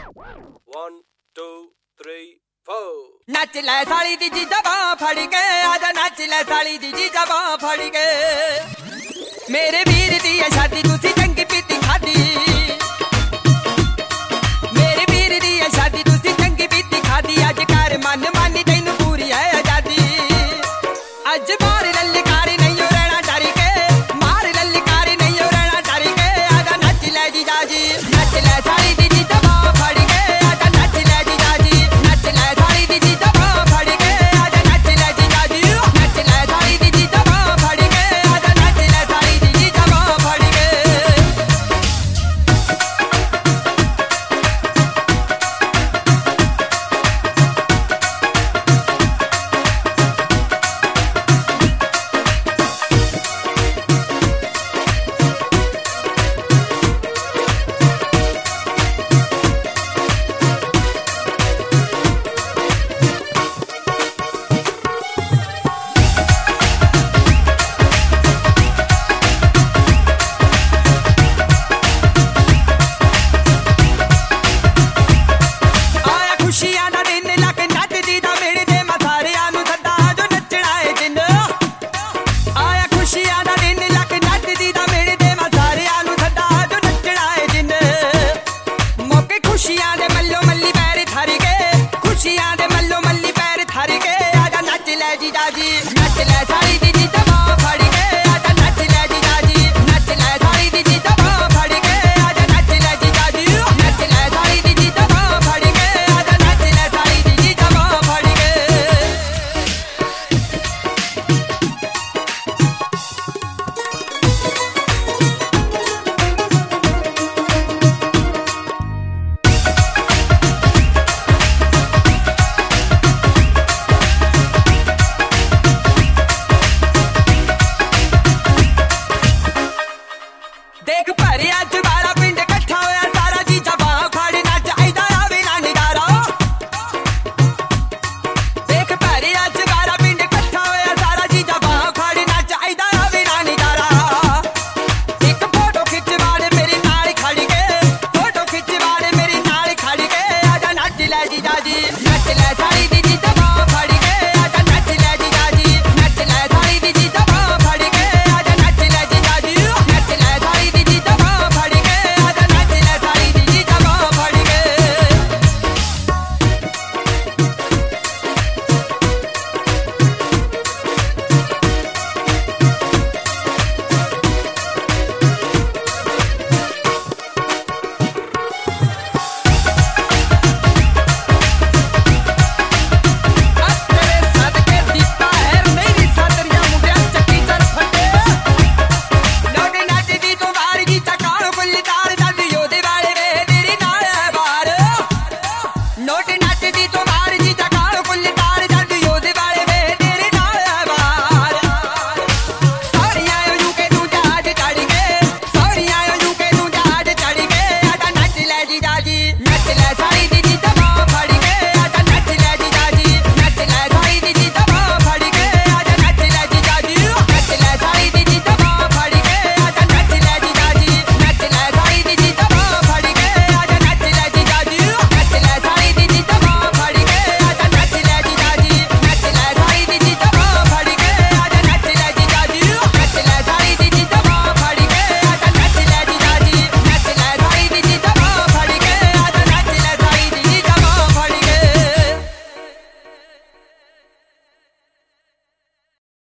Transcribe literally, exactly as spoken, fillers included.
One two three four. नच ले साली दी जी जबा फड़ के, आजा नच ले साली दी जी जबा फड़ के। मेरे वीर दी शादी तुसी चंगी पीती खादी, मेरे वीर दी शादी तुसी चंगी पीती खादी। अज कर मन मानी तैनू पूरी है आजादी, अज मार ललकारी नहीं रहना डर के, मार ललकारी नहीं रहना डर के। आजा नच ले जी जाजी, नच ले साली दी जी जबा फड़ के, आजा नच ले जी जाजी, नच ले साली दी जी जबा फड़ के, आजा नच ले जी जाजी, नच ले साली दी जी जबा फड़ के, आजा नच ले साली दी जी जबा फड़ के। खुशियां दा दिन लक नचदी दा मिलदे मैं सारियां नू सदा जो नचना है दिन। आया खुशियां दा दिन लक नचदी दा मिलदे मैं सारियां नू सदा जो नचना है दिन। मौके खुशियां दे मल्लो मल्ली पैर थारी के, खुशियां दे मल्लो मल्ली पैर थारी के। आजा नच ले जी जाजी,